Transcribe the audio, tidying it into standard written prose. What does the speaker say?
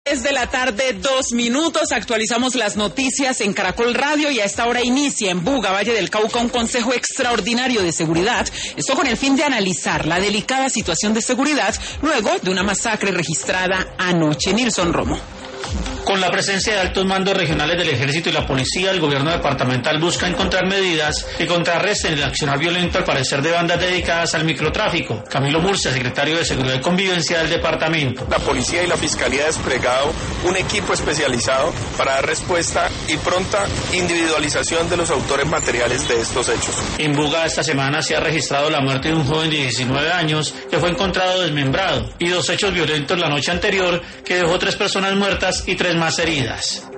Es de la tarde, 2 minutos. Actualizamos las noticias en Caracol Radio y a esta hora inicia en Buga, Valle del Cauca, un consejo extraordinario de seguridad. Esto con el fin de analizar la delicada situación de seguridad luego de una masacre registrada anoche. Nilson Romo. Con la presencia de altos mandos regionales del Ejército y la Policía, el gobierno departamental busca encontrar medidas que contrarresten el accionar violento al parecer de bandas dedicadas al microtráfico. Camilo Murcia, secretario de Seguridad y Convivencia del departamento. La Policía y la Fiscalía han desplegado un equipo especializado para dar respuesta y pronta individualización de los autores materiales de estos hechos. En Buga esta semana se ha registrado la muerte de un joven de 19 años que fue encontrado desmembrado y 2 hechos violentos la noche anterior que dejó 3 personas muertas y 3 más heridas.